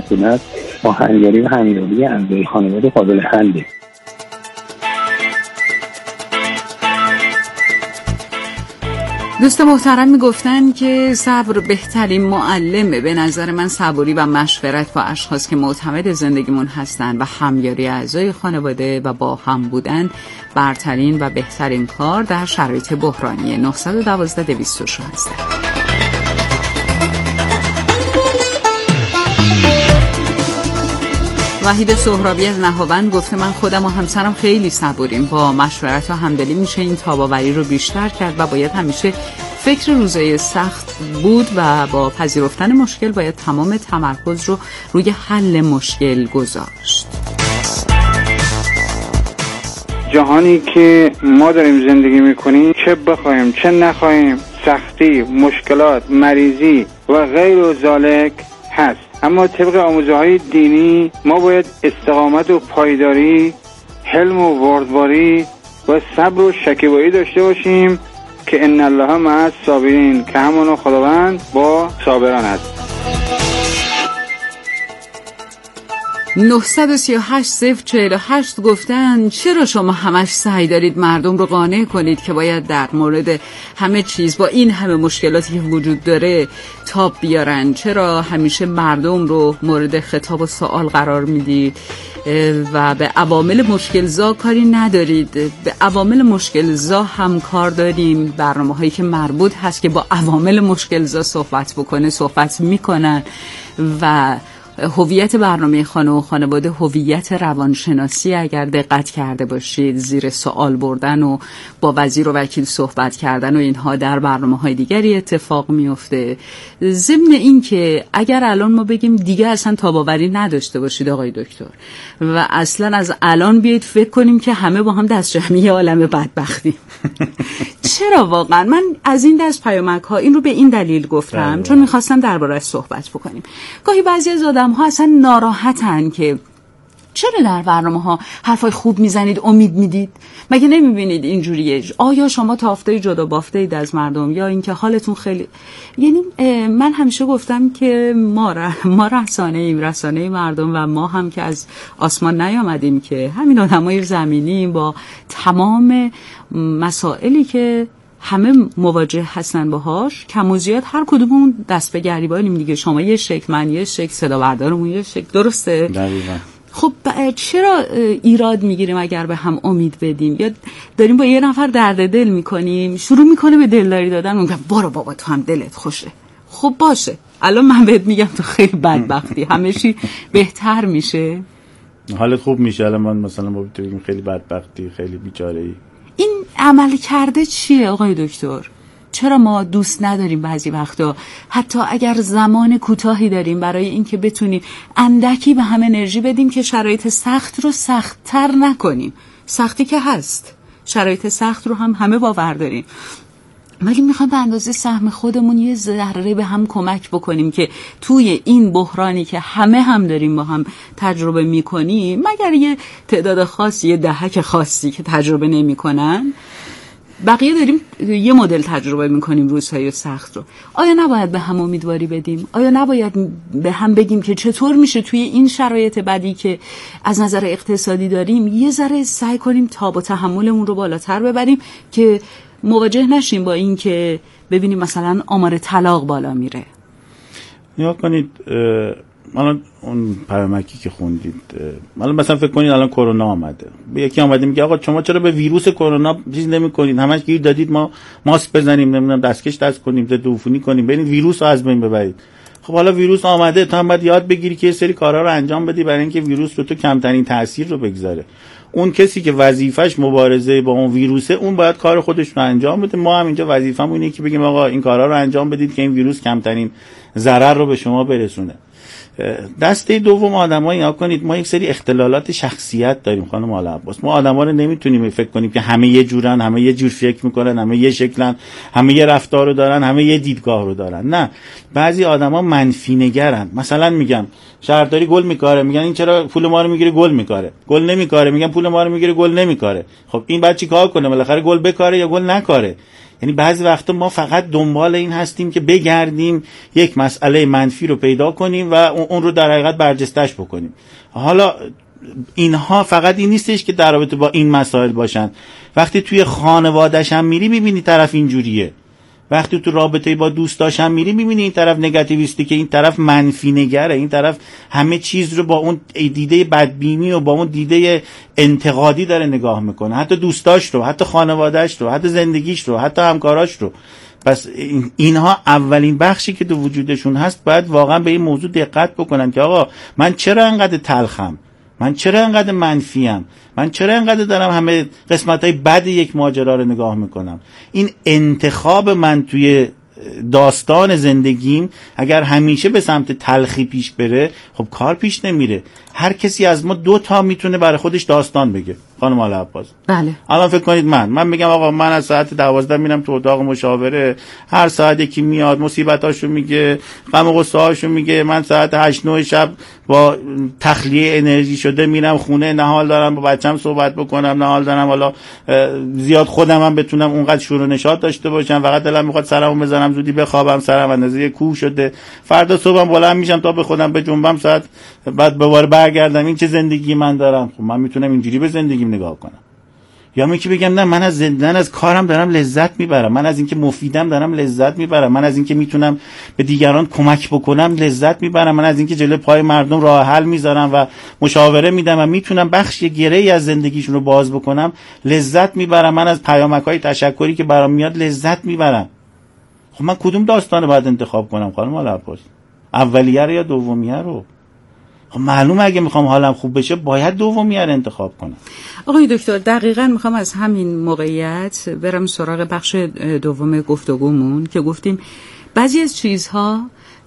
مسئولیت با همکاری و همیاری اعضای خانواده قابل حله. دوست محترم میگفتن که صبر بهترین معلمه. به نظر من صبوری و مشورت با اشخاص که معتمد زندگیمون هستن و همیاری اعضای خانواده و با هم بودن برترین و بهترین کار در شرایط بحرانی. 912-216. وحید سهرابی از نهاوند گفته من خودم و همسرم خیلی صبوریم، با مشورت و همدلی میشه این تاباوری رو بیشتر کرد و باید همیشه فکر روزای سخت بود و با پذیرفتن مشکل باید تمام تمرکز رو روی حل مشکل گذاشت. جهانی که ما داریم زندگی میکنیم، چه بخوایم چه نخواهیم، سختی، مشکلات، مریضی و غیر و ذالک هست. اما طبق آموزه‌های دینی ما باید استقامت و پایداری، حلم و بردباری و صبر و شکیبایی داشته باشیم که ان الله مع الصابرین، که همون خداوند با صابران است. 938-048 گفتن چرا شما همش سعی دارید مردم رو قانع کنید که باید در مورد همه چیز با این همه مشکلاتی که وجود داره تاب بیارن؟ چرا همیشه مردم رو مورد خطاب و سوال قرار میدید و به عوامل مشکلزا کاری ندارید؟ به عوامل مشکلزا هم کار داریم، برنامه هایی که مربوط هست که با عوامل مشکلزا صحبت بکنه، صحبت میکنن و هویت برنامه خانه و خانواده هویت روانشناسی اگر دقت کرده باشید، زیر سوال بردن و با وزیر و وکیل صحبت کردن و اینها در برنامه‌های دیگری اتفاق میفته. ضمن این که اگر الان ما بگیم دیگه اصلا تاباوری نداشته باشید آقای دکتر و اصلا از الان بیایید فکر کنیم که همه با هم دست جمعی عالم بدبختیم. چرا واقعا؟ من از این دست پیامک‌ها این رو به این دلیل گفتم چون می‌خواستم درباره‌اش صحبت بکنیم. گاهی بعضی از آدم‌ها اصلا ناراحتن که چرا در برنامه‌ها حرفای خوب میزنید، امید میدید؟ مگه نمیبینید اینجوریه؟ آیا شما تافته جدا بافته اید از مردم یا اینکه حالتون خیلی، یعنی من همیشه گفتم که ما رسانه مردم و ما هم که از آسمان نیامدیم، که همین آدمای زمینی با تمام مسائلی که همه مواجه هستن باهاش، کم و زیاد هر کدوممون دست به گریبانیم دیگه. شما یه شکل، من یه شکل، صدا بردارمون یه شکل، درسته؟ دقیقاً. خب چرا ایراد میگیریم اگر به هم امید بدیم؟ یا داریم با یه نفر درد دل میکنیم، شروع میکنه به دلداری دادن، میگم برو بابا تو هم دلت خوشه. خب باشه، الان من بهت میگم تو خیلی بدبختی، همه چی بهتر میشه، حالت خوب میشه. الان من مثلا با تو بگیم خیلی بدبختی، خیلی بیچاره‌ای. این عمل کرده چیه آقای دکتر؟ چرا ما دوست نداریم بعضی وقتا حتی اگر زمان کوتاهی داریم برای اینکه بتونیم اندکی به هم انرژی بدیم که شرایط سخت رو سخت‌تر نکنیم؟ سختی که هست، شرایط سخت رو هم همه باور داریم، ولی میخوام به اندازه سهم خودمون یه ذره به هم کمک بکنیم که توی این بحرانی که همه هم داریم با هم تجربه میکنیم، مگر یه تعداد خاصی، یه دهک خاصی که تجربه نمیکنن، بقیه داریم یه مدل تجربه میکنیم روزهای سخت رو. آیا نباید به هم امیدواری بدیم؟ آیا نباید به هم بگیم که چطور میشه توی این شرایط بدی که از نظر اقتصادی داریم یه ذره سعی کنیم تاب و تحملمون رو بالاتر ببریم که مواجه نشیم با این که ببینیم مثلا آمار طلاق بالا میره؟ نگاه کنید، الان اون پیامکی که خوندید، مثلا فکر کنید الان کرونا آمده، به یکی اومده میگه آقا شما چرا به ویروس کرونا چیز نمی‌کنید، همش گیر دادید ما ماسک بزنیم، نمیدونم دستکش دست کنیم، ضد عفونی کنیم، برید ویروس رو از بین ببرید. خب حالا ویروس آمده، تو هم باید یاد بگیری که یه سری کارا رو انجام بدی برای اینکه ویروس رو تو کمترین تاثیر رو بگذاره. اون کسی که وظیفش مبارزه با اون ویروسه، اون باید کار خودش رو انجام بده. ما هم اینجا وظیفمون اینه که بگیم آقا این کارا رو انجام بدید که این ویروس کمترین ضرر رو به شما برسونه. دسته دوم آدمایی، نگاه کنید، ما یک سری اختلالات شخصیت داریم خانم آل عباس. ما آدما رو نمیتونیم فکر کنیم که همه یه جورن، همه یه جور فکر میکنن، همه یه شکلن، همه یه رفتار رو دارن، همه یه دیدگاه رو دارن. نه، بعضی آدما منفی نگرن. مثلا میگم شهرداری گل میکاره، میگن این چرا پول ما رو میگیره گل میکاره، گل نمیکاره، میگن پول ما رو میگیره گل نمیکاره. خب این بعد چیکار کنه؟ بالاخره گل بکاره یا گل نکاره؟ یعنی بعضی وقتا ما فقط دنبال این هستیم که بگردیم یک مسئله منفی رو پیدا کنیم و اون رو در حقیقت برجستش بکنیم. حالا اینها فقط این نیستش که در رابطه با این مسائل باشن. وقتی توی خانواده‌ش هم میری میبینی طرف اینجوریه، وقتی تو رابطه با دوستاش هم میری میبینی این طرف نگاتیویستی، که این طرف منفی نگره، این طرف همه چیز رو با اون دیده بدبینی و با اون دیده انتقادی داره نگاه میکنه، حتی دوستاش رو، حتی خانواده‌اش رو، حتی زندگیش رو، حتی همکاراش رو. پس اینها اولین بخشی که تو وجودشون هست باید واقعا به این موضوع دقت بکنن که آقا من چرا انقدر تلخم، من چرا انقدر منفیم، من چرا انقدر دارم همه قسمت‌های بد یک ماجرا رو نگاه میکنم. این انتخاب من توی داستان زندگیم اگر همیشه به سمت تلخی پیش بره، خب کار پیش نمیره. هر کسی از ما 2 تا میتونه برای خودش داستان بگه. خانم آل عباس، بله. الان فکر کنید من میگم آقا من از ساعت 12 میرم تو اتاق مشاوره، هر ساعت یکی میاد مصیبتاشو میگه، غم و غصه‌هاشو میگه، من ساعت 8 9 شب با تخلیه انرژی شده میرم خونه، نه حال دارم با بچم صحبت بکنم، نه حال دارم حالا زیاد خودم هم بتونم اونقدر شور و نشاط داشته باشم، فقط دلم میخواد سرمو بزنم زودی بخوابم، سرم اندازه کوه شده، فردا صبحم بلند میشم تا به خودم بجنبم ساعت بعد دوباره برگردم. این چه زندگی من دارم؟ خب من میتونم اینجوری به زندگیم نگاه کنم، یا میگم بگم نه من از کارم دارم لذت میبرم، من از اینکه مفیدم دارم لذت میبرم، من از اینکه میتونم به دیگران کمک بکنم لذت میبرم، من از اینکه جلوی پای مردم راه حل میذارم و مشاوره میدم و میتونم بخش گره‌ای از زندگیشون رو باز بکنم لذت میبرم، من از پیامک‌های تشکری که برام میاد لذت میبرم. خب من کدوم داستانو باید انتخاب کنم خانم آل عباس؟ اولیه رو یا دومیه رو؟ خب معلومه اگه میخوام حالم خوب بشه باید دومیه رو انتخاب کنم. آقای دکتر دقیقاً میخوام از همین موقعیت برم سراغ بخش دوم گفتگومون که گفتیم بعضی از چیزها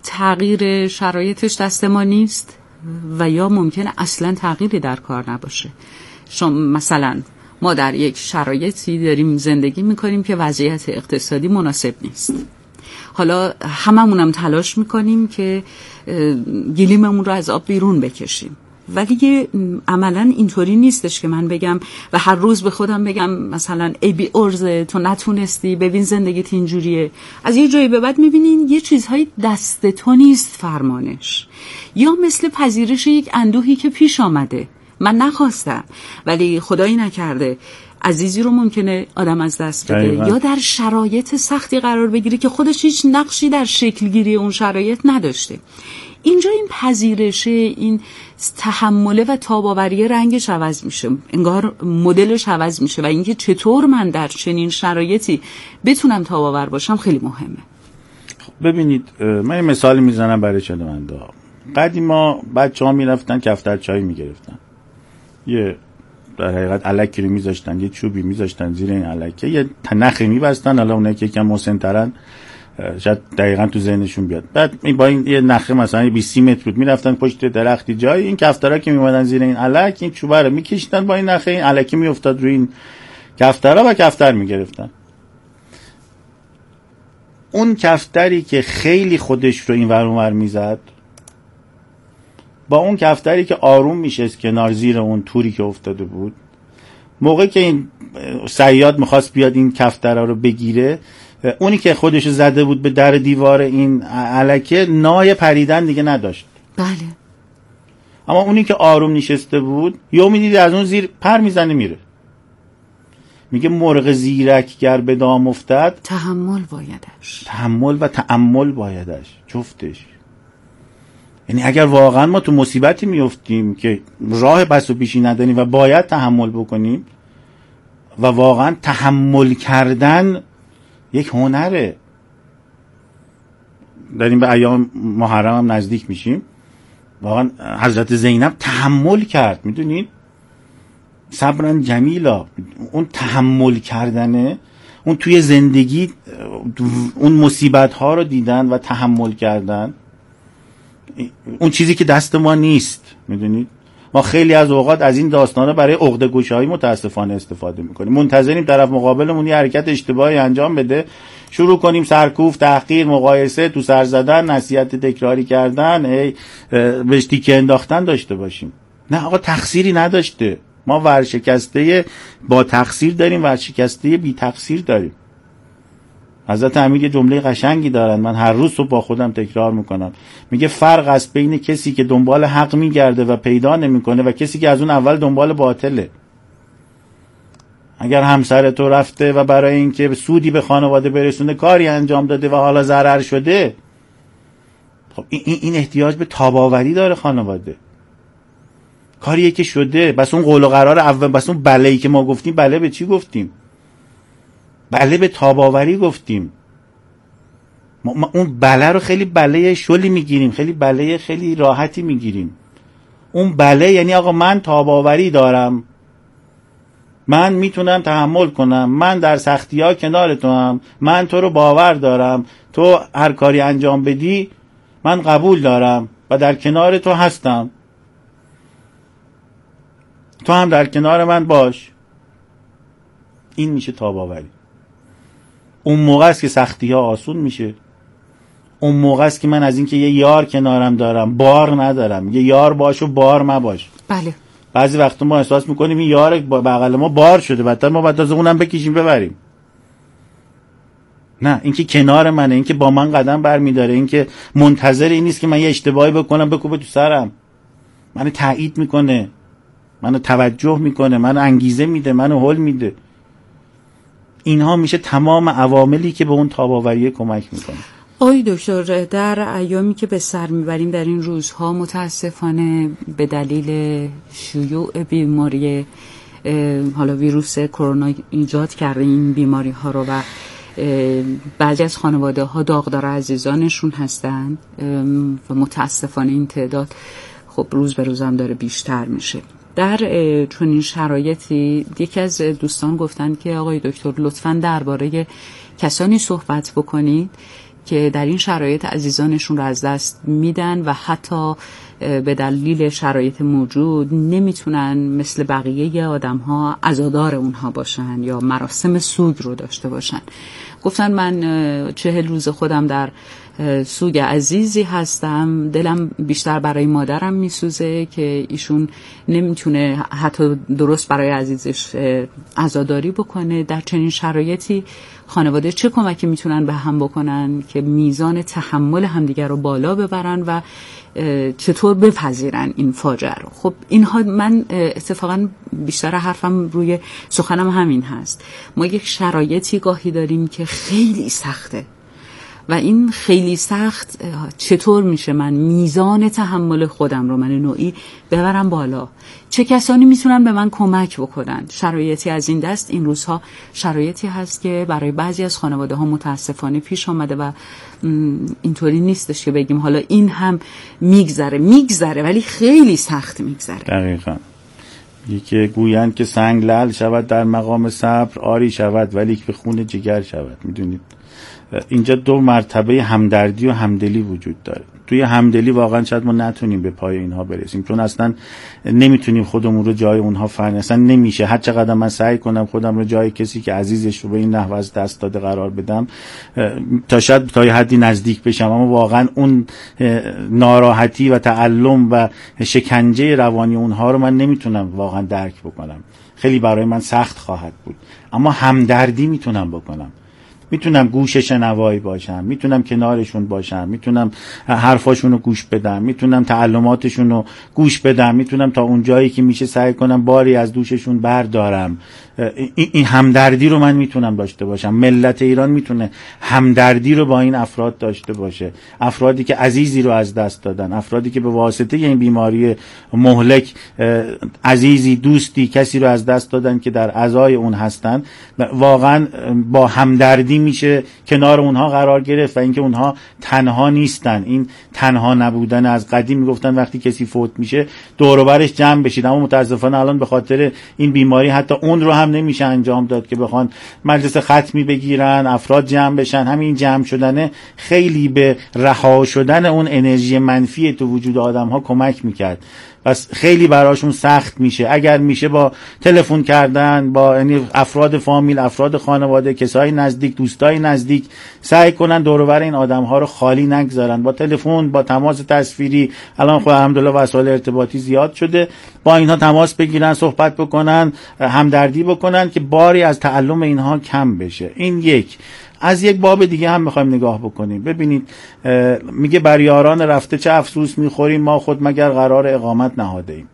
تغییر شرایطش دست ما نیست و یا ممکنه اصلاً تغییری در کار نباشه. مثلا ما در یک شرایطی داریم زندگی میکنیم که وضعیت اقتصادی مناسب نیست، حالا هممونم تلاش میکنیم که گلیممون رو از آب بیرون بکشیم، ولی عملا اینطوری نیستش که من بگم و هر روز به خودم بگم مثلا ای بی ارزه تو نتونستی، ببین زندگیت اینجوریه. از یه جایی به بعد میبینین یه چیزهای دست تو نیست فرمانش، یا مثل پذیرش یک اندوهی که پیش آمده، من نخواستم ولی خدایی نکرده عزیزی رو ممکنه آدم از دست بده، یا در شرایط سختی قرار بگیره که خودش هیچ نقشی در شکلگیری اون شرایط نداشته. اینجا این پذیرشه، این تحمله و تاباوری رنگش عوض میشه، انگار مدلش عوض میشه و اینکه چطور من در چنین شرایطی بتونم تاباور باشم خیلی مهمه. ببینید من یه مثالی میزنم برای شنونده ها. قدیما بچه‌ها میرفتن کفتر چای میگرفتن، یه در حقیقت الکی رو میذاشتن، یه چوبی میذاشتن زیر این الکه، یه نخی میبستن، حالا اونایی که یکم مسن‌ترن شاید دقیقاً تو ذهنشون بیاد، بعد با این یه نخه مثلا 20 متر بود میرفتن پشت درختی جای، این کفترها که میومدن زیر این الک این چوبه رو میکشیدن با این نخه، این الکی میافتاد روی این کفترها و کفتر میگرفتن. اون کفتری که خیلی خودش رو این ور اون ور میزد با اون کفتری که آروم میشست کنار زیر اون توری که افتاده بود، موقع که این صیاد میخواست بیاد این کفترها رو بگیره، اونی که خودش زده بود به در دیوار این الکه نای پریدن دیگه نداشت. بله. اما اونی که آروم نشسته بود یهو میدید از اون زیر پر میزنه میره. میگه مرغ زیرک گر به دام افتد تحمل بایدش. تحمل و تأمل بایدش، جفتش. یعنی اگر واقعا ما تو مصیبتی میافتیم که راه پس و پیشی نداریم و باید تحمل بکنیم، و واقعا تحمل کردن یک هنره. داریم به ایام محرم هم نزدیک میشیم، واقعا حضرت زینب تحمل کرد، میدونید، صبرن جمیلا. اون تحمل کردنه، اون توی زندگی اون مصیبت ها رو دیدن و تحمل کردن، اون چیزی که دست ما نیست. میدونید ما خیلی از اوقات از این داستانا برای عقده گشایی متاسفانه استفاده میکنیم، منتظریم طرف مقابلمون یه حرکت اشتباهی انجام بده، شروع کنیم سرکوف، تحقیر، مقایسه، تو سر زدن، نصیحت تکراری کردن، بهش تیکه انداختن داشته باشیم. نه آقا، تقصیری نداشته. ما ورشکسته با تقصیر داریم، ورشکسته بی تقصیر داریم. حضرت امیر یه جمله قشنگی دارن، من هر روز صبح با خودم تکرار میکنم. میگه فرق است بین کسی که دنبال حق میگرده و پیدا نمیکنه و کسی که از اون اول دنبال باطله. اگر همسر تو رفته و برای اینکه سودی به خانواده برسونه کاری انجام داده و حالا ضرر شده، خب این احتیاج به تاباوری داره خانواده. کاریه که شده، بس اون قول و قرار اول، بس اون بله‌ای که ما گفتیم، بله به چی گفتیم؟ بله به تاباوری گفتیم. ما اون بله رو خیلی بله شلی میگیریم، خیلی بله خیلی راحتی میگیریم. اون بله یعنی آقا من تاباوری دارم، من میتونم تحمل کنم، من در سختی ها کنار تو هم، من تو رو باور دارم، تو هر کاری انجام بدی من قبول دارم و در کنار تو هستم، تو هم در کنار من باش. این میشه تاباوری. اون موقع است که سختی ها آسون میشه. اون موقع است که من از اینکه یه یار کنارم دارم بار ندارم. یه یار باش و بار مباش. بله. بعضی وقتا ما احساس میکنیم این یار بغل ما بار شده، بعد ما بعد از اونم بکشیم ببریم. نه، اینکه کنار منه، اینکه با من قدم برمیداره، اینکه منتظر این نیست که من یه اشتباهی بکنم بکوبه تو سرم، منو تایید میکنه، منو توجه میکنه، منو انگیزه میده، منو حل میده. اینها میشه تمام عواملی که به اون تاباوری کمک میکنه. آقای دکتر، در ایامی که به سر میبریم در این روزها متاسفانه به دلیل شیوع بیماری حالا ویروس کرونا ایجاد کرده این بیماری ها رو و بعضی از خانواده ها داغدار عزیزانشون هستن و متاسفانه این تعداد خب روز به روز هم داره بیشتر میشه. در چنین شرایطی یکی از دوستان گفتن که آقای دکتر لطفاً درباره کسانی صحبت بکنید که در این شرایط عزیزانشون رو از دست میدن و حتی به دلیل شرایط موجود نمیتونن مثل بقیه آدم ها عزادار اونها باشن یا مراسم سوگ رو داشته باشن. گفتن من 40 روز خودم در سوگ عزیزی هستم، دلم بیشتر برای مادرم میسوزه که ایشون نمیتونه حتی درست برای عزیزش عزاداری بکنه. در چنین شرایطی خانواده چه کمکی میتونن به هم بکنن که میزان تحمل همدیگر رو بالا ببرن و چطور بپذیرن این فاجعه رو؟ خب اینها من اتفاقا بیشتر حرفم روی سخنم همین هست. ما یک شرایطی گاهی داریم که خیلی سخته و این خیلی سخت چطور میشه من میزان تحمل خودم رو من نوعی ببرم بالا؟ چه کسانی میتونن به من کمک بکنن؟ شرایطی از این دست این روزها شرایطی هست که برای بعضی از خانواده ها متاسفانه پیش آمده و اینطوری نیستش که بگیم حالا این هم میگذره ولی خیلی سخت میگذره. دقیقاً. یکی گویند که سنگ لعل شود در مقام صبر، آری شود ولی به خون جگر شود. میدونید اینجا دو مرتبه همدردی و همدلی وجود داره. توی همدلی واقعا شاید ما نتونیم به پای اینها برسیم، چون اصلا نمیتونیم خودمون رو جای اونها فرض، اصلا نمیشه. هر چقدر من سعی کنم خودم رو جای کسی که عزیزش رو به این نحو از دست داده قرار بدم تا شاید تا یه حدی نزدیک بشم، اما واقعا اون ناراحتی و تعلم و شکنجه روانی اونها رو من نمیتونم واقعا درک بکنم. خیلی برای من سخت خواهد بود، اما همدردی میتونم بکنم. میتونم گوش شنوایی باشم، میتونم کنارشون باشم، میتونم حرفاشون رو گوش بدم، میتونم تعلماتشون رو گوش بدم، میتونم تا اون جایی که میشه سعی کنم باری از دوششون بردارم. این همدردی رو من میتونم داشته باشم. ملت ایران میتونه همدردی رو با این افراد داشته باشه، افرادی که عزیزی رو از دست دادن، افرادی که به واسطه این بیماری مهلک عزیزی، دوستی، کسی رو از دست دادن که در عزای اون هستن. واقعا با همدردی میشه کنار اونها قرار گرفت و اینکه اونها تنها نیستن. این تنها نبودن، از قدیم میگفتن وقتی کسی فوت میشه دور و برش جمع بشید، اما متاسفانه الان به خاطر این بیماری حتی اون رو هم نمیشه انجام داد که بخوان مجلس ختمی بگیرن، افراد جمع بشن. همین جمع شدن خیلی به رها شدن اون انرژی منفی تو وجود آدم ها کمک میکرد. پس خیلی براشون سخت میشه. اگر میشه با تلفن کردن با یعنی افراد فامیل، افراد خانواده، کسای نزدیک، دوستای نزدیک سعی کنن دور و بر این آدم‌ها رو خالی نگذارن. با تلفن، با تماس تصویری، الان خب الحمدلله وسایل ارتباطی زیاد شده، با اینها تماس بگیرن، صحبت بکنن، همدردی بکنن که باری از تعلم اینها کم بشه. این یک. از یک باب دیگه هم میخوایم نگاه بکنیم. ببینید میگه بر یاران رفته چه افسوس میخوریم، ما خود مگر قرار اقامت نهاده ایم.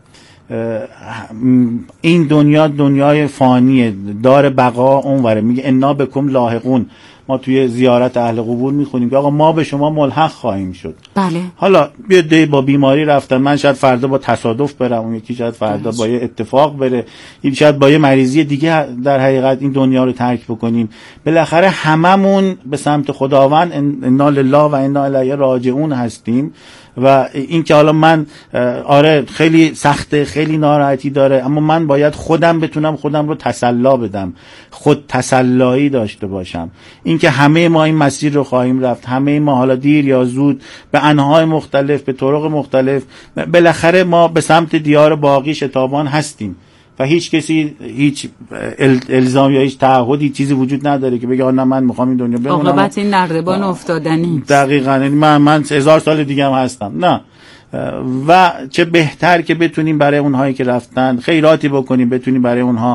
این دنیا دنیای فانیه، دار بقا اونوره. میگه انا بکم لاحقون. ما توی زیارت اهل قبور میخونیم که آقا ما به شما ملحق خواهیم شد. بله. حالا بیاد با بیماری رفتن، من شاید فردا با تصادف برم، اون یکی شاید فردا با یه اتفاق بره، این شاید با یه مریضی دیگه در حقیقت این دنیا رو ترک بکنیم. بالاخره هممون به سمت خداوند انا لله و انا الیه راجعون هستیم. و این که حالا من آره خیلی سخته، خیلی ناراحتی داره، اما من باید خودم بتونم خودم رو تسلا بدم، خود تسلایی داشته باشم. این که همه ما این مسیر رو خواهیم رفت، همه ما حالا دیر یا زود به انواع مختلف، به طرق مختلف، بالاخره ما به سمت دیار باقی شتابان هستیم و هیچ کسی هیچ الزام یا هیچ تعهدی چیزی وجود نداره که بگه نه من میخوام این دنیا بمونم. عاقبت این نردبان افتادنی. دقیقاً من 1000 سال دیگه هم هستم. نه. و چه بهتر که بتونیم برای اونهایی که رفتن خیراتی بکنیم، بتونیم برای اونها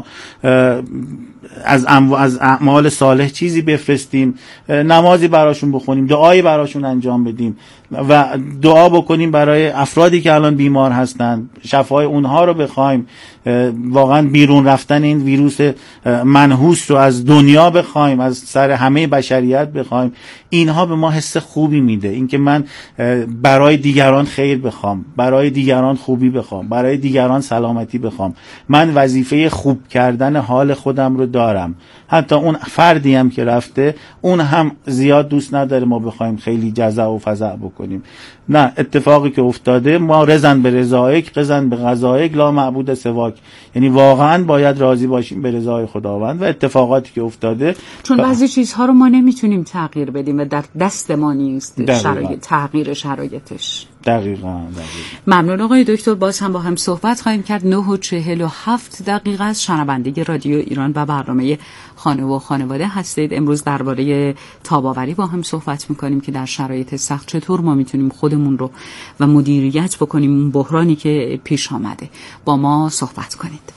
از اعمال صالح چیزی بفرستیم، نمازی براشون بخونیم، دعایی براشون انجام بدیم و دعا بکنیم برای افرادی که الان بیمار هستن، شفای اونها رو بخوایم، واقعا بیرون رفتن این ویروس منحوس رو از دنیا بخوایم، از سر همه بشریت بخوایم. اینها به ما حس خوبی میده، اینکه من برای دیگران خیر بخوام، برای دیگران خوبی بخوام، برای دیگران سلامتی بخوام. من وظیفه خوب کردن حال خودم رو دارم. حتی اون فردی هم که رفته، اون هم زیاد دوست نداره ما بخوایم خیلی جزع و فزع بکنیم. نه، اتفاقی که افتاده، ما رضا به رضایک قضا به قضایک لا معبود سواک، یعنی واقعا باید راضی باشیم به رضای خداوند و اتفاقاتی که افتاده، چون بعضی چیزها رو ما نمیتونیم تغییر بدیم و در دست ما نیست تغییر شرایطش. دقیقاً. ممنون آقای دکتر. باز هم با هم صحبت خواهیم کرد. 9:47 از شنونده رادیو ایران و برنامه خانه و خانواده هستید. امروز درباره تاب‌آوری با هم صحبت میکنیم که در شرایط سخت چطور ما میتونیم خودمون رو و مدیریت بکنیم اون بحرانی که پیش آمده. با ما صحبت کنید.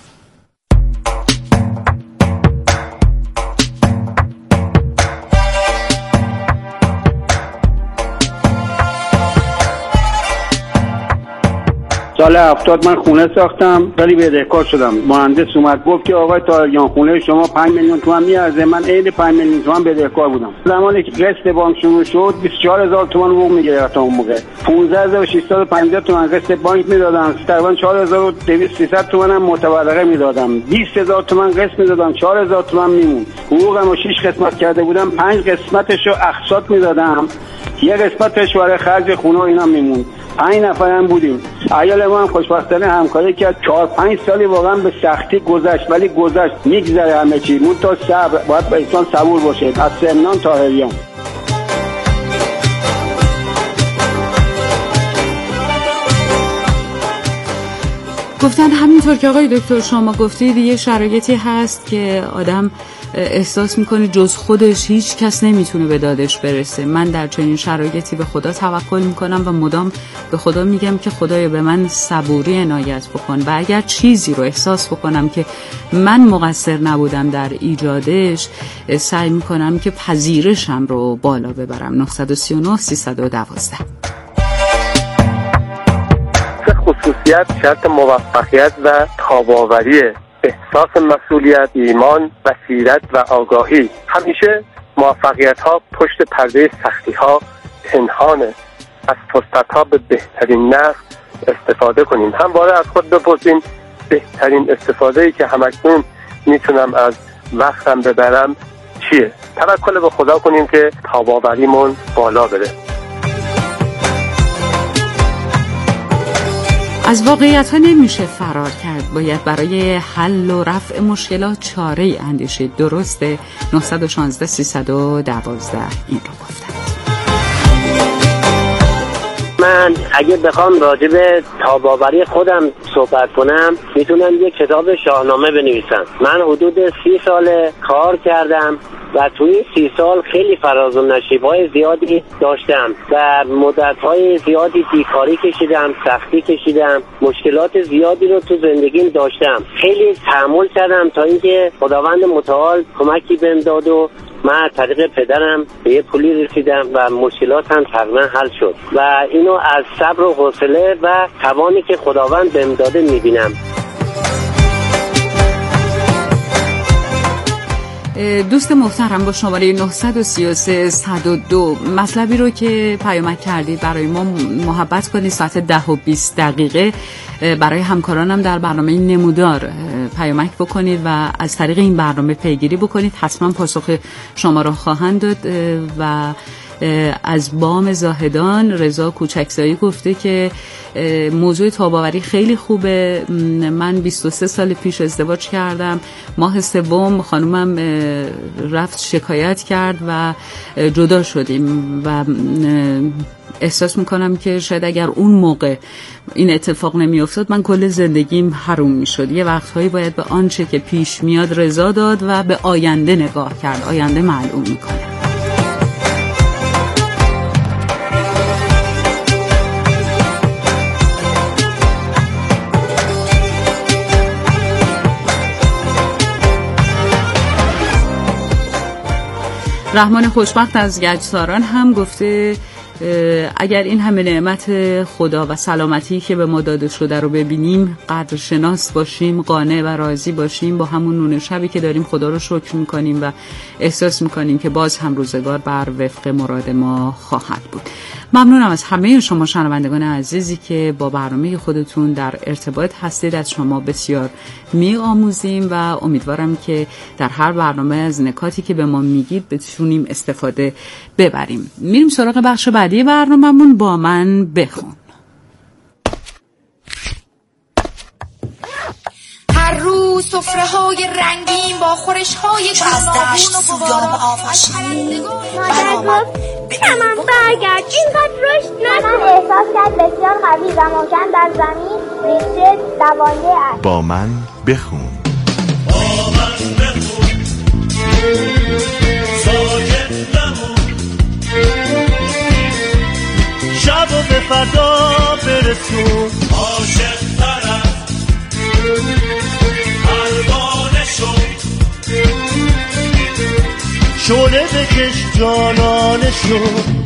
سال 70 من خونه ساختم، ولی بدهکار شدم. مهندس اومد گفت که آقای تاریان خونه شما 5 میلیون تومان میارزه. من عین 5 میلیون تومان بدهکار بودم. زمانی که قسط بانک شروع شد 24000 تومان حقوق میگرفتم اون موقع. 15650 تومان قسط بانک میدادن، تقریبا 4200 تومان هم متورقه میدادم. 20000 تومان قسط میدادم، 4000 تومان میمون. حقوقمو 6 قسمت کرده بودم، 5 قسمتشو اقساط میدادم، یه قسمتش برای خرج خونه و اینا میمون. 5 نفرم بودیم. عیال ما هم خوشبختانه همکاری کرد. 4-5 سالی واقعا به سختی گذشت، ولی گذشت، میگذره همه چی. مون تا صبر، باید انسان صبور باشه، از سمنان تا هریان. گفتن همینطور که آقای دکتر شما گفتید، یه شرایطی هست که آدم احساس میکنه جز خودش هیچ کس نمیتونه به دادش برسه. من در چنین شرایطی به خدا توکل میکنم و مدام به خدا میگم که خدایا به من صبوری عنایت بکن و اگر چیزی رو احساس بکنم که من مقصر نبودم در ایجادش، سعی میکنم که پذیرشم رو بالا ببرم. 939-312. خصوصیت شرط موفقیت و تاب‌آوری: احساس مسئولیت، ایمان، بصیرت و آگاهی. همیشه موفقیت ها پشت پرده سختی ها پنهانه. از فرصت ها به بهترین نحو استفاده کنیم. همواره از خود بپرسیم بهترین استفاده‌ای که همکنون میتونم از وقتم ببرم چیه؟ توکل به خدا کنیم که تاب‌آوریمون بالا بره. از واقعیت ها نمیشه فرار کرد، باید برای حل و رفع مشکلات چاره‌ای اندیشید. درسته؟ 916-312 این رو گفتند. من اگه بخوام راجع به تاب‌آوری خودم صحبت کنم، میتونم یک کتاب شاهنامه بنویسم. من حدود 30 سال کار کردم و توی 30 سال خیلی فراز و نشیب‌های زیادی داشتم. در مدت‌های زیادی بیکاری کشیدم، سختی کشیدم، مشکلات زیادی رو تو زندگیم داشتم. خیلی تحمل کردم تا اینکه خداوند متعال کمکی بهم داد و من از طریق پدرم به یه پولی رسیدم و مشکلاتم تقریبا حل شد و اینو از صبر و حوصله و توانی که خداوند بهم داده میبینم. دوست محترم، با شماره 933 102 مطلبی رو که پیامک کردید برای ما محبت کنید ساعت 10:20 برای همکارانم در برنامه نمودار پیامک بکنید و از طریق این برنامه پیگیری بکنید. حتما پاسخ شما رو خواهند داد. و از بام زاهدان رضا کوچکزایی گفته که موضوع تاب‌آوری خیلی خوبه. من 23 سال پیش ازدواج کردم. ماه سوم خانومم رفت شکایت کرد و جدا شدیم و احساس میکنم که شاید اگر اون موقع این اتفاق نمیافتاد من کل زندگیم حروم میشد. یه وقتهایی باید به آنچه که پیش میاد رضا داد و به آینده نگاه کرد. آینده معلوم میکنه. رحمان خوشبخت از گچساران هم گفته اگر این همه نعمت خدا و سلامتی که به ما داده شده رو ببینیم، قدرشناس باشیم، قانع و راضی باشیم، با همون نون شبی که داریم خدا رو شکر میکنیم و احساس میکنیم که باز هم روزگار بر وفق مراد ما خواهد بود. ممنونم از همه شما شنوندگان عزیزی که با برنامه خودتون در ارتباط هستید. از شما بسیار می‌آموزیم و امیدوارم که در هر برنامه از نکاتی که به ما میگید بتونیم استفاده ببریم. میریم سراغ بخش بعدی برنامه‌مون. با من بخون. هر روز سفره‌های رنگین با خورش‌های گوناگون و بواران آفشین. مادر گفت من برگرد، اینقدر رشد نکن. احساس کرد بسیار قوی و محکم در زمین ریشه دوانده است. با من بخون. ساکت نمون، شب و به فردا برسون. عاشق طرف پروانه شد، شعله بکش جانانه شد.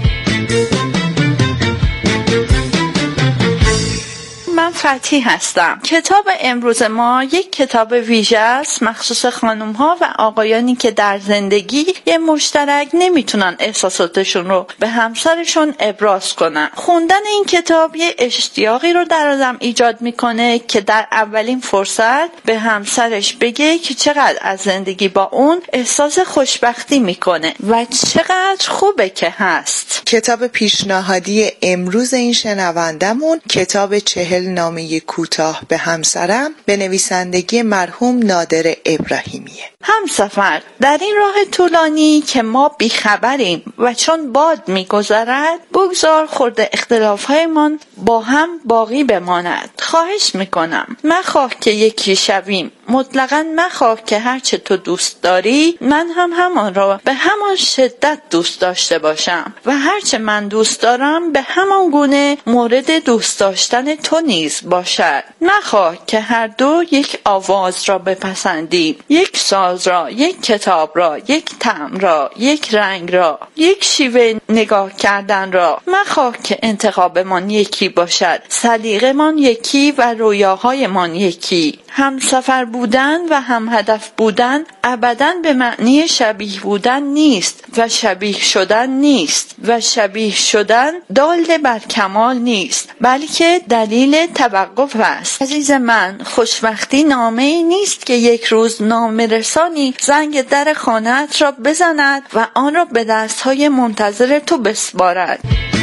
من فتحی هستم. کتاب امروز ما یک کتاب ویژه است مخصوص خانم ها و آقایانی که در زندگی یه مشترک نمیتونن احساساتشون رو به همسرشون ابراز کنن. خوندن این کتاب یه اشتیاقی رو در آدم ایجاد میکنه که در اولین فرصت به همسرش بگه که چقدر از زندگی با اون احساس خوشبختی میکنه و چقدر خوبه که هست. کتاب پیشنهادی امروز این شنوندمون کتاب 40 نامه کوتاه به همسرم به نویسندگی مرحوم نادر ابراهیمیه. همسفر، در این راه طولانی که ما بیخبریم و چون باد میگذرد بگذار خورده اختلافهایمان با هم باقی بماند. خواهش میکنم مخواه که یکی شویم، مطلقاً مخواه که هرچه تو دوست داری من هم همان را به همان شدت دوست داشته باشم و هرچه من دوست دارم به همان گونه مورد دوست داشتن تو نیز باشد. مخواه که هر دو یک آواز را بپسندیم، یک ساز را، یک کتاب را، یک طعم را، یک رنگ را، یک شیوه نگاه کردن را. مخواه که انتخابمان یکی باشد، سلیقه‌مان یکی و رویاهایمان یکی. همسفر بودن و هم هدف بودن ابداً به معنی شبیه بودن نیست و شبیه شدن نیست و شبیه شدن دال بر کمال نیست، بلکه دلیل توقف است. عزیز من، خوشبختی نامه‌ای نیست که یک روز نامه‌رسانی زنگ در خانه‌ات را بزند و آن را به دست‌های منتظر تو بسپارد.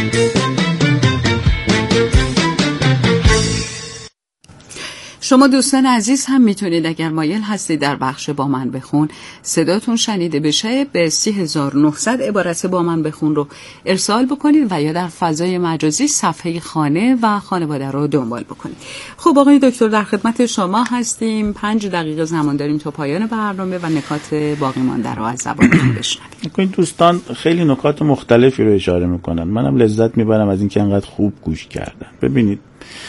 شما دوستان عزیز هم میتونید اگر مایل هستید در بخش با من بخون صداتون شنیده بشه به 3900 عبارت با من بخون رو ارسال بکنید و یا در فضای مجازی صفحه خانه و خانواده رو دنبال بکنید. خب آقای دکتر در خدمت شما هستیم. 5 دقیقه زمان داریم تا پایان برنامه و نکات باقی مانده رو از زبانتون بشنویم. دوستان خیلی نکات مختلفی رو اشاره میکنن. منم لذت میبرم از اینکه انقدر خوب گوش کردن. ببینید،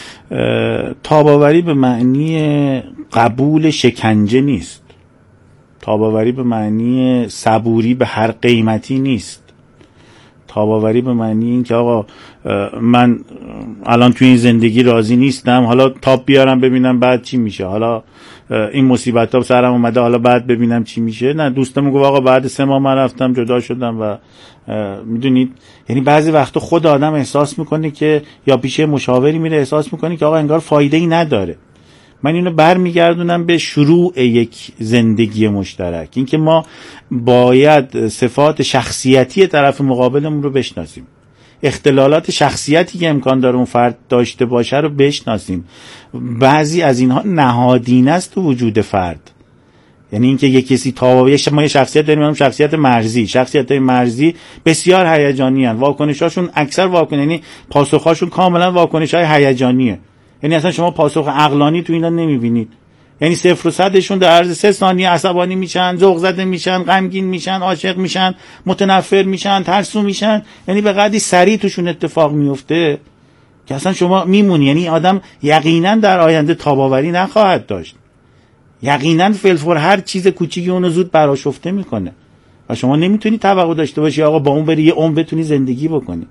تاب‌آوری به معنی قبول شکنجه نیست. تاباوری به معنی صبوری به هر قیمتی نیست. تاباوری به معنی این که آقا من الان توی این زندگی راضی نیستم، حالا تاب بیارم ببینم بعد چی میشه، حالا این مصیبت ها سرم اومده حالا بعد ببینم چی میشه. نه، دوستم گفت آقا بعد 3 ماه من رفتم جدا شدم و میدونید، یعنی بعضی وقتا خود آدم احساس میکنه که یا پیش مشاوری میره احساس میکنه که آقا انگار فایده ای نداره. من اینو برمیگردونم به شروع یک زندگی مشترک، اینکه ما باید صفات شخصیتی طرف مقابلمون رو بشناسیم، اختلالات شخصیتی که امکان داره اون فرد داشته باشه رو بشناسیم. بعضی از اینها نهادینه است تو وجود فرد، یعنی اینکه یک کسی ما یه شخصیت داریم، هم شخصیت مرزی. شخصیت‌های مرزی بسیار هیجانی ان، واکنشاشون اکثر یعنی پاسخاشون کاملا واکنش‌های هیجانیه، یعنی اصلا شما پاسخ عقلانی تو اینا نمیبینید. یعنی 0 و 100شون در عرض 3 ثانیه عصبانی میشن، ذوق زده میشن، غمگین میشن، عاشق میشن، متنفر میشن، ترسو میشن. یعنی به قدری سریع توشون اتفاق میفته که اصلا شما میمونی. یعنی آدم یقینا در آینده تاباوری نخواهد داشت، یقینا فلفور هر چیز کوچیکی اونو زود برآشفته میکنه و شما نمیتونی توقع داشته باشی آقا با اون بری یه عمر بتونی زندگی بکنی.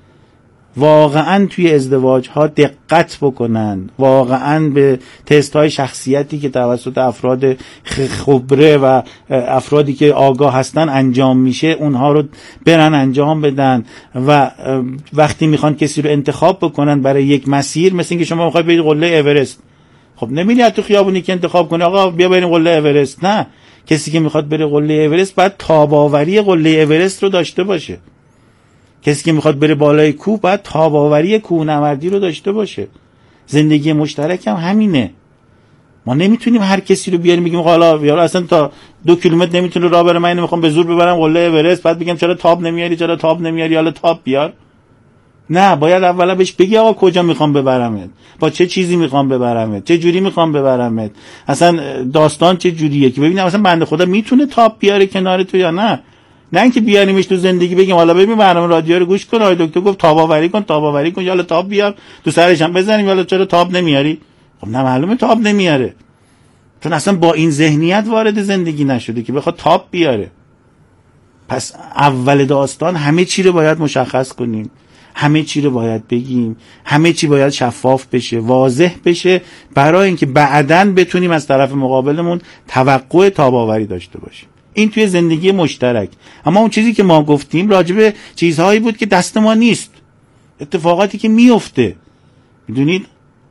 واقعا توی ازدواج ها دقت بکنن، واقعا به تست های شخصیتی که توسط افراد خبره و افرادی که آگاه هستن انجام میشه اونها رو برن انجام بدن. و وقتی میخوان کسی رو انتخاب بکنن برای یک مسیر، مثل اینکه شما میخوای برید قله اورست، خب نمیری تو خیابونی که انتخاب کنی آقا بیا بریم قله اورست. نه، کسی که میخواد بره قله اورست باید تاباوری قله اورست رو داشته باشه. کسی که میخواد بره بالای کوه باید تاباوری کوهنوردی رو داشته باشه. زندگی مشترک هم همینه. ما نمیتونیم هر کسی رو بیاریم بگیم حالا یارو اصلا تا 2 کیلومتر نمیتونه راه بره، من اینو میخوام به زور ببرم قله اورست، بعد بگم چرا تاب نمیاری حالا تاب بیار. نه، باید اولا بهش بگی آقا کجا میخوام ببرمت، با چه چیزی میخوام ببرمت، چه جوری میخوام ببرمت، اصلا داستان چه جوریه که ببینم اصلا بنده خدا میتونه تاب بیاره کنار تو یا نه. نه اینکه بیاریمش تو زندگی بگیم حالا ببین برنامه رادیو رو گوش کن، آقای دکتر گفت تاباوری کن یا تاب بیار تو سرش هم بزنیم، حالا چرا تاب نمیاری؟ خب نه، معلومه تاب نمیاره، چون اصلا با این ذهنیت وارد زندگی نشده که بخواد تاب بیاره. پس اول داستان همه چی رو باید مشخص کنیم، همه چی رو باید بگیم، همه چی باید شفاف بشه، واضح بشه، برای اینکه بعداً بتونیم از طرف مقابلمون توقع تاباوری داشته باشیم. این توی زندگی مشترک. اما اون چیزی که ما گفتیم راجب چیزهایی بود که دست ما نیست، اتفاقاتی که میفته. میدونید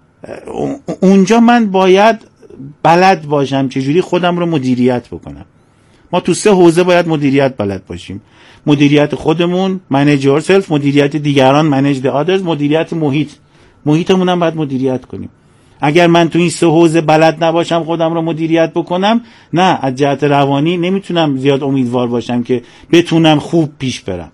اونجا من باید بلد باشم چجوری خودم رو مدیریت بکنم. ما تو 3 حوزه باید مدیریت بلد باشیم: مدیریت خودمون manage yourself، مدیریت دیگران manage the others، مدیریت محیطمون هم باید مدیریت کنیم. اگر من تو این 3 حوزه بلد نباشم خودم رو مدیریت بکنم، نه، از جهت روانی نمیتونم زیاد امیدوار باشم که بتونم خوب پیش برم.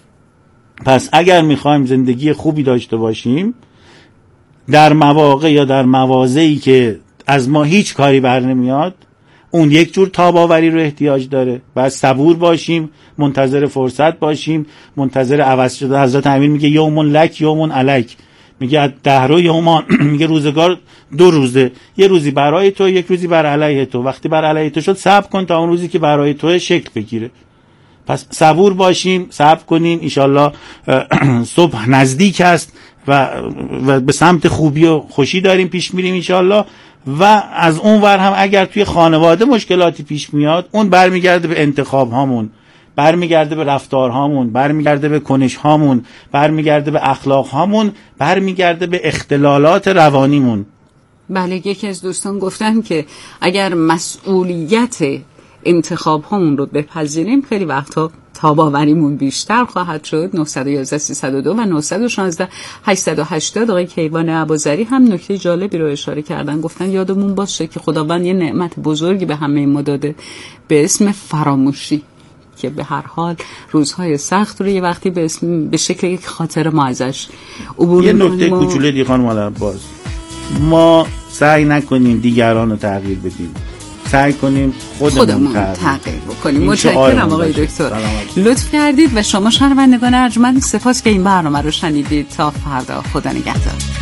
پس اگر میخوایم زندگی خوبی داشته باشیم در مواقع یا در مواضعی که از ما هیچ کاری بر نمیاد، اون یک جور تاباوری رو احتیاج داره. باید صبور باشیم، منتظر فرصت باشیم، منتظر عوض شده. حضرت امیر میگه یومون لک یومون علیک، میگه دهر یومان، میگه روزگار 2 روزه، یه روزی برای تو، یک روزی بر علیه تو. وقتی بر علیه تو شد صبر کن تا اون روزی که برای تو شکل بگیره. پس صبور باشیم، صبر کنیم، انشالله صبح نزدیک است و به سمت خوبی و خوشی داریم پیش میریم انشالله. و از اون ور هم اگر توی خانواده مشکلاتی پیش میاد، اون برمیگرده به انتخاب هامون، برمیگرده به رفتار هامون، برمیگرده به کنش هامون، برمیگرده به اخلاق هامون، برمیگرده به اختلالات روانیمون. بله، یکی از دوستان گفتن که اگر مسئولیت انتخاب هامون رو بپذیریم خیلی وقتا تاباوریمون بیشتر خواهد شد. 911 302 و 916 880. آقای کیوان ابوذری هم نکته جالبی رو اشاره کردن، گفتن یادمون باشه که خداوند یه نعمت بزرگی به همه ما داده به اسم فراموشی، که به هر حال روزهای سخت رو یه وقتی به شکل یک خاطره ما ازش عبور یه نکته کوچولو دیگه خانم عباس، ما سعی نکنیم دیگران رو تغییر بدیم، سعی کنیم خودمون تغییر بکنیم. متشکرم آقای دکتر، لطف کردید. و شما شنوندگان ارجمند، سپاس که این برنامه رو شنیدید. تا فردا، خدا نگهدار.